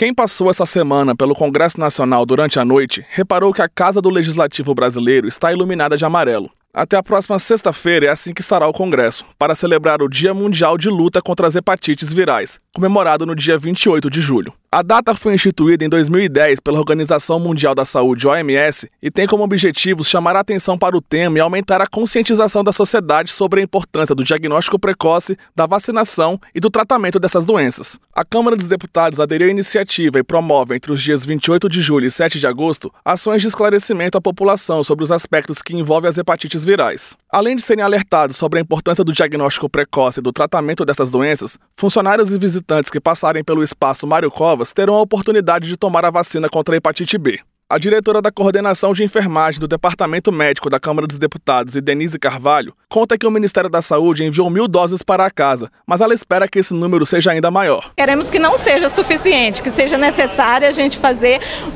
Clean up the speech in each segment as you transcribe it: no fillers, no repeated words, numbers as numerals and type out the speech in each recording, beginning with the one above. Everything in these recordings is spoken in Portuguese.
Quem passou essa semana pelo Congresso Nacional durante a noite reparou que a Casa do Legislativo brasileiro está iluminada de amarelo. Até a próxima sexta-feira é assim que estará o Congresso, para celebrar o Dia Mundial de Luta contra as Hepatites Virais, comemorado no dia 28 de julho. A data foi instituída em 2010 pela Organização Mundial da Saúde, OMS, e tem como objetivo chamar a atenção para o tema e aumentar a conscientização da sociedade sobre a importância do diagnóstico precoce, da vacinação e do tratamento dessas doenças. A Câmara dos Deputados aderiu à iniciativa e promove, entre os dias 28 de julho e 7 de agosto, ações de esclarecimento à população sobre os aspectos que envolvem as hepatites virais. Além de serem alertados sobre a importância do diagnóstico precoce e do tratamento dessas doenças, funcionários e visitantes que passarem pelo espaço Mário Covas terão a oportunidade de tomar a vacina contra a hepatite B. A diretora da Coordenação de Enfermagem do Departamento Médico da Câmara dos Deputados, Denise Carvalho, conta que o Ministério da Saúde enviou 1.000 doses para a casa, mas ela espera que esse número seja ainda maior. Queremos que não seja suficiente, que seja necessário a gente fazer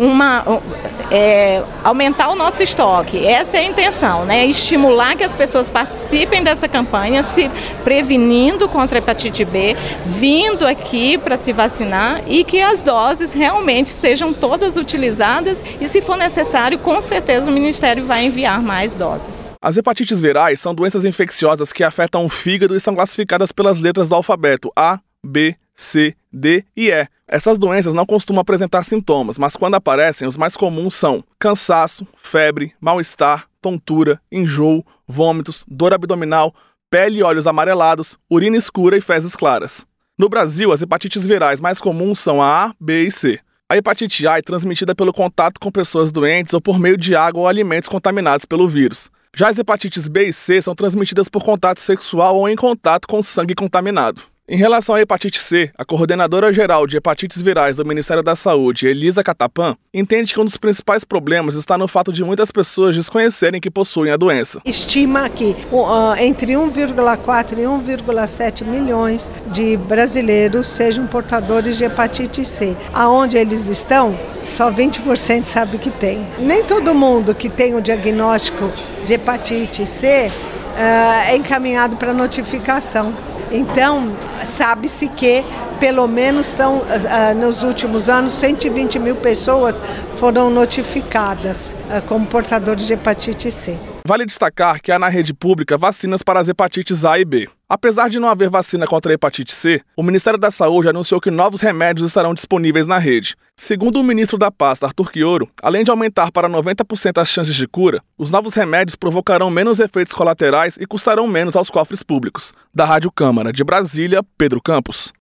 aumentar o nosso estoque. Essa é a intenção, né? Estimular que as pessoas participem dessa campanha, se prevenindo contra a hepatite B, vindo aqui para se vacinar e que as doses realmente sejam todas utilizadas. E se for necessário, com certeza o Ministério vai enviar mais doses. As hepatites virais são doenças infecciosas que afetam o fígado e são classificadas pelas letras do alfabeto A, B, C, D e E. Essas doenças não costumam apresentar sintomas, mas quando aparecem, os mais comuns são cansaço, febre, mal-estar, tontura, enjoo, vômitos, dor abdominal, pele e olhos amarelados, urina escura e fezes claras. No Brasil, as hepatites virais mais comuns são a A, B e C. A hepatite A é transmitida pelo contato com pessoas doentes ou por meio de água ou alimentos contaminados pelo vírus. Já as hepatites B e C são transmitidas por contato sexual ou em contato com sangue contaminado. Em relação à hepatite C, a coordenadora geral de hepatites virais do Ministério da Saúde, Elisa Catapan, entende que um dos principais problemas está no fato de muitas pessoas desconhecerem que possuem a doença. Estima que entre 1,4 e 1,7 milhões de brasileiros sejam portadores de hepatite C. Aonde eles estão, só 20% sabe que tem. Nem todo mundo que tem o diagnóstico de hepatite C é encaminhado para notificação. Então, sabe-se que, pelo menos, nos últimos anos, 120 mil pessoas foram notificadas como portadores de hepatite C. Vale destacar que há na rede pública vacinas para as hepatites A e B. Apesar de não haver vacina contra a hepatite C, o Ministério da Saúde anunciou que novos remédios estarão disponíveis na rede. Segundo o ministro da pasta, Arthur Quioro, além de aumentar para 90% as chances de cura, os novos remédios provocarão menos efeitos colaterais e custarão menos aos cofres públicos. Da Rádio Câmara de Brasília, Pedro Campos.